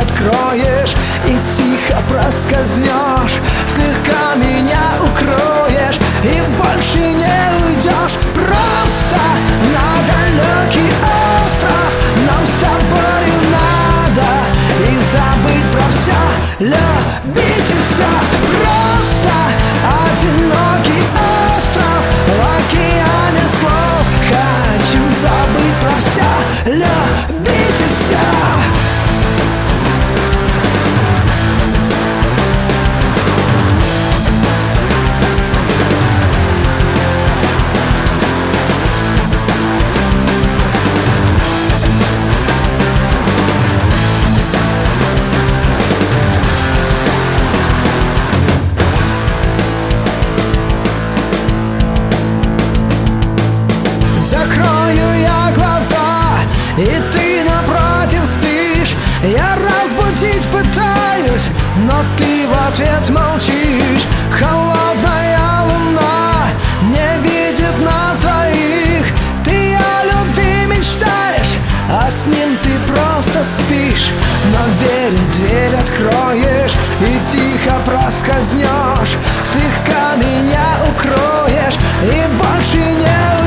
откроешь и тихо проскользнешь, слегка меня укроешь и больше не уйдешь. Просто на далекий остров нам с тобою надо, и забыть про все, любить и все. Просто одинокий остров в океане слов. Хочу забыть про все, любить и все. Закрою я глаза, и ты напротив спишь. Я разбудить пытаюсь, но ты в ответ молчишь. Холодная луна не видит нас двоих. Ты о любви мечтаешь, а с ним ты просто спишь. Но верю, дверь откроешь и тихо проскользнешь, слегка меня укроешь и больше не